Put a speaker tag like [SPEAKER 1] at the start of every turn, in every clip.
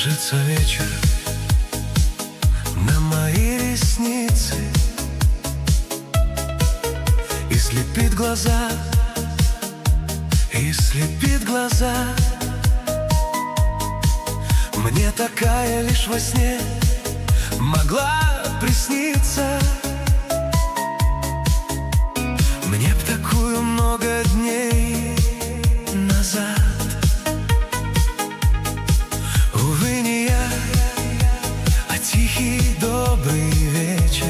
[SPEAKER 1] Ложится вечер на мои ресницы и слепит глаза, и слепит глаза. Мне такая лишь во сне могла присниться. Мне б такую много дней назад. Увы, не я, а тихий добрый вечер.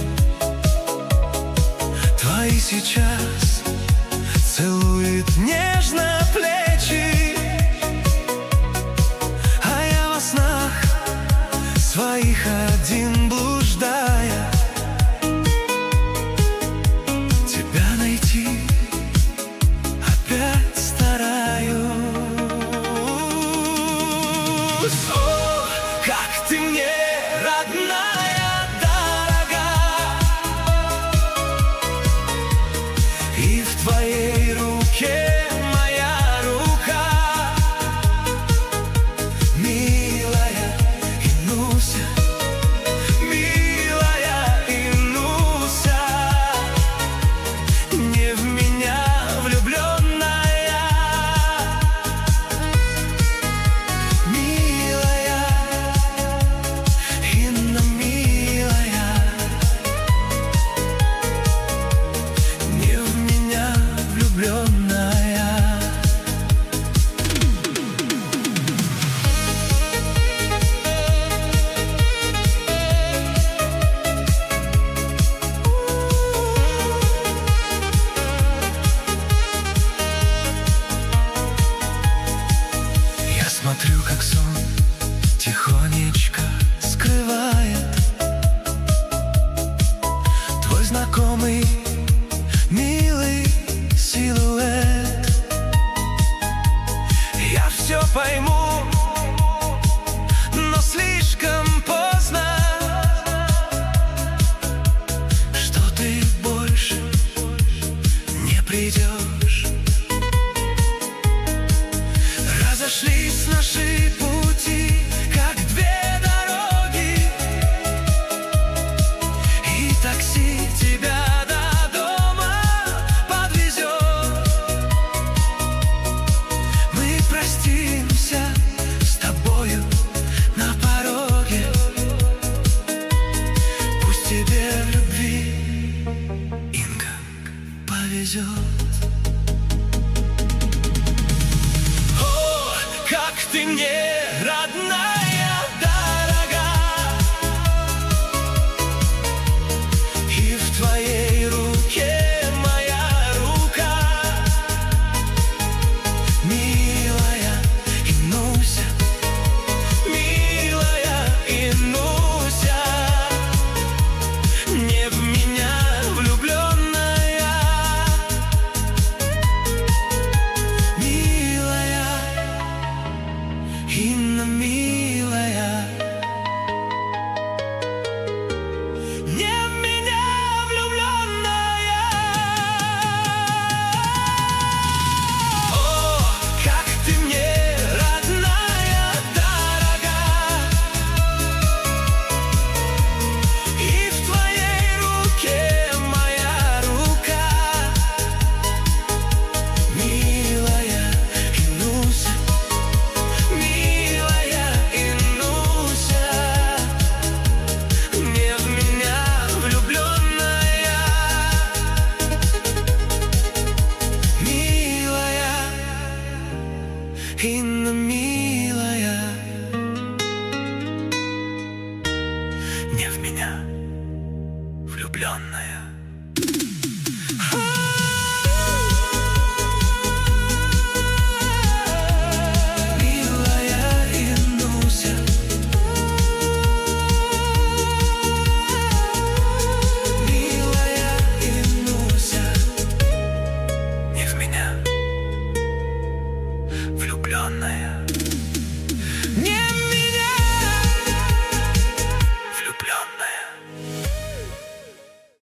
[SPEAKER 1] Твои сейчас целует нежно плечи, а я во снах своих один блуждая, тебя найти опять стараюсь. О, как ты мне, родная, дорога, и в твоей руке моя рука, милая Инуся, милая Инуся, не в меня влюбленная, милая Инна, милая, не в меня влюбленная. Я смотрю, как сон тихонечко скрывает твой знакомый милый силуэт. Я все пойму, но слишком поздно, что ты больше не придешь. Разошлись наши пути, как две дороги, и такси тебя до дома подвезет. Мы простимся с тобою на пороге. Пусть тебе в любви, Инга, повезет. О, как ты мне, родная,